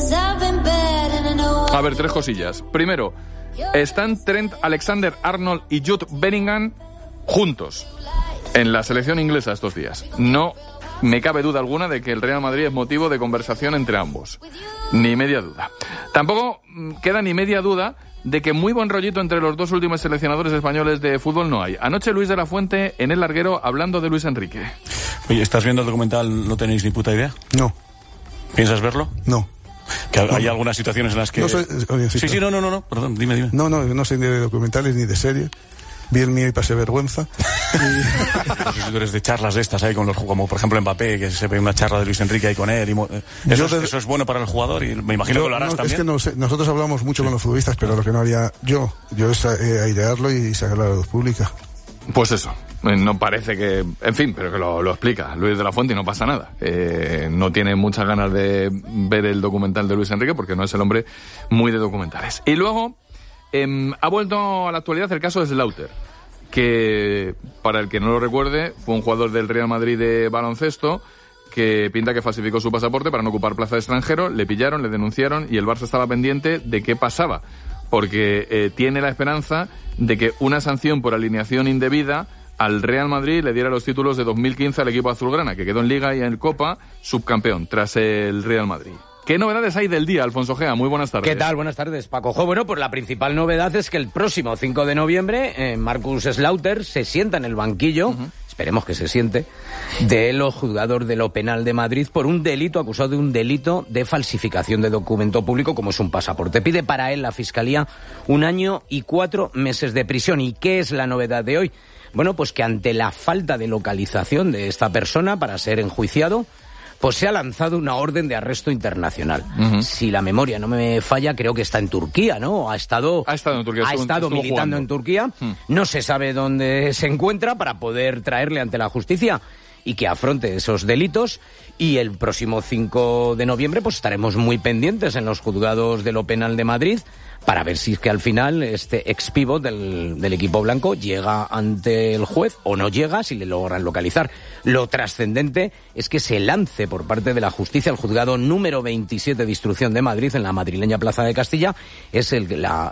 A ver, 3 cosillas. Primero, están Trent Alexander-Arnold y Jude Bellingham juntos en la selección inglesa estos días. No me cabe duda alguna de que el Real Madrid es motivo de conversación entre ambos. Ni media duda. Tampoco queda ni media duda de que muy buen rollito entre los dos últimos seleccionadores españoles de fútbol no hay. Anoche Luis de la Fuente en El Larguero hablando de Luis Enrique. Oye, ¿estás viendo el documental? ¿No tenéis ni puta idea? No. ¿Piensas verlo? No. Que hay algunas situaciones en las que... No soy, oye, sí, no, perdón, dime. No soy ni de documentales ni de series. Vi el mío y pasé vergüenza. Tú eres de charlas de estas ahí con los, como por ejemplo Mbappé, que se ve una charla de Luis Enrique ahí con él. Eso es bueno para el jugador y me imagino que lo harás también. Es que nosotros hablamos mucho con los futbolistas, pero lo que no haría yo es airearlo y sacarlo a la luz pública. Pues eso. No parece que... En fin, pero que lo explica Luis de la Fuente y no pasa nada. No tiene muchas ganas de ver el documental de Luis Enrique porque no es el hombre muy de documentales. Y luego ha vuelto a la actualidad el caso de Slaughter, que, para el que no lo recuerde, fue un jugador del Real Madrid de baloncesto que pinta que falsificó su pasaporte para no ocupar plaza de extranjero. Le pillaron, le denunciaron y el Barça estaba pendiente de qué pasaba, porque tiene la esperanza de que una sanción por alineación indebida al Real Madrid le diera los títulos de 2015 al equipo azulgrana, que quedó en Liga y en Copa subcampeón tras el Real Madrid. ¿Qué novedades hay del día, Alfonso Gea? Muy buenas tardes. ¿Qué tal? Buenas tardes, Paco. Bueno, pues la principal novedad es que el próximo 5 de noviembre Marcus Slaughter se sienta en el banquillo, esperemos que se siente, del juzgador de lo penal de Madrid por un delito, acusado de un delito de falsificación de documento público como es un pasaporte. Pide para él la Fiscalía 1 año y 4 meses de prisión. ¿Y qué es la novedad de hoy? Bueno, pues que ante la falta de localización de esta persona para ser enjuiciado, pues se ha lanzado una orden de arresto internacional. Si la memoria no me falla, creo que está en Turquía, ¿no? Ha estado en Turquía, ha estado militando jugando en Turquía. No se sabe dónde se encuentra para poder traerle ante la justicia y que afronte esos delitos. Y el próximo 5 de noviembre pues estaremos muy pendientes en los juzgados de lo penal de Madrid para ver si es que al final este ex-pívot del equipo blanco llega ante el juez o no llega, si le logran localizar. Lo trascendente es que se lance por parte de la justicia al juzgado número 27 de instrucción de Madrid, en la madrileña Plaza de Castilla. Es el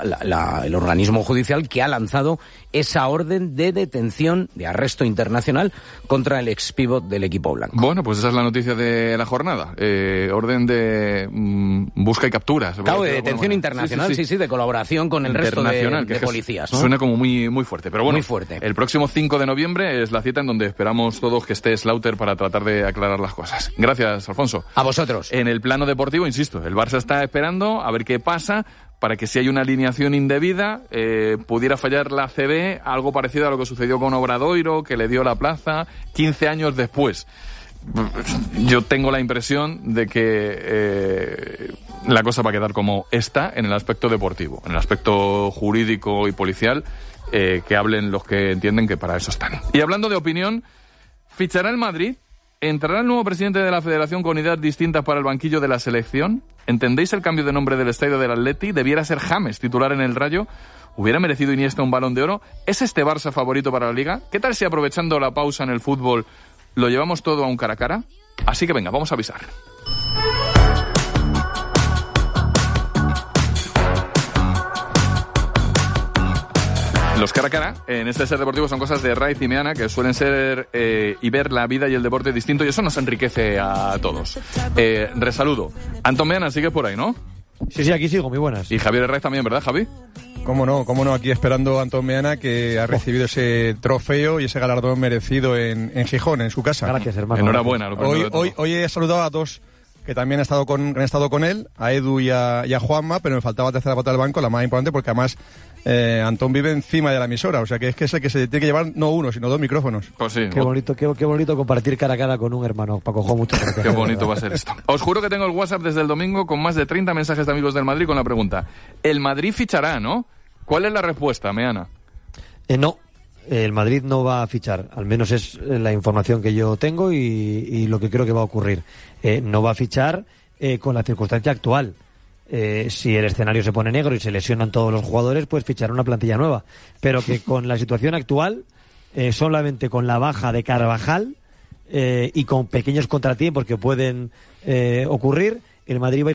organismo judicial que ha lanzado esa orden de detención, de arresto internacional contra el ex-pívot del equipo blanco. Bueno, pues esa es la noticia de la jornada. Orden de busca y captura. Claro, de detención internacional, sí, de colaboración con el resto de policías, ¿no? Suena como muy fuerte, pero bueno, muy fuerte. El próximo 5 de noviembre es la cita en donde esperamos todos que esté Slaughter para tratar de aclarar las cosas. Gracias, Alfonso. A vosotros. En el plano deportivo, insisto, el Barça está esperando a ver qué pasa para que si hay una alineación indebida pudiera fallar la CB, algo parecido a lo que sucedió con Obradoiro, que le dio la plaza 15 años después. Yo tengo la impresión de que la cosa va a quedar como está en el aspecto deportivo, en el aspecto jurídico y policial, que hablen los que entienden que para eso están. Y hablando de opinión, ¿fichará el Madrid? ¿Entrará el nuevo presidente de la Federación con ideas distintas para el banquillo de la selección? ¿Entendéis el cambio de nombre del estadio del Atleti? ¿Debiera ser James titular en el Rayo? ¿Hubiera merecido Iniesta un Balón de Oro? ¿Es este Barça favorito para la Liga? ¿Qué tal si aprovechando la pausa en el fútbol lo llevamos todo a un cara a cara? Así que venga, vamos a avisar. Los cara a cara en este Ser Deportivo son cosas de Raiz y Meana que suelen ser y ver la vida y el deporte distinto, y eso nos enriquece a todos. Resaludo. Antón Meana, sigues por ahí, ¿no? Sí, aquí sigo, muy buenas. Y Javier Raiz también, ¿verdad, Javi? Cómo no, aquí esperando a Antón Meana, que ha recibido ese trofeo y ese galardón merecido en Gijón, en su casa. Gracias, hermano. Enhorabuena. Hoy he saludado a dos que también han estado con él, a Edu y a Juanma, pero me faltaba la tercera pata del banco, la más importante, porque además Antón vive encima de la emisora, o sea que es el que se tiene que llevar no uno, sino 2 micrófonos. Pues sí. Qué bonito compartir cara a cara con un hermano, Paco Jo, muchas gracias. Qué bonito va a ser esto. Os juro que tengo el WhatsApp desde el domingo con más de 30 mensajes de amigos del Madrid con la pregunta: el Madrid fichará, ¿no? ¿Cuál es la respuesta, Meana? No. El Madrid no va a fichar, al menos es la información que yo tengo y lo que creo que va a ocurrir. No va a fichar con la circunstancia actual. Si el escenario se pone negro y se lesionan todos los jugadores, pues fichará una plantilla nueva. Pero que con la situación actual, solamente con la baja de Carvajal y con pequeños contratiempos que pueden ocurrir, el Madrid va a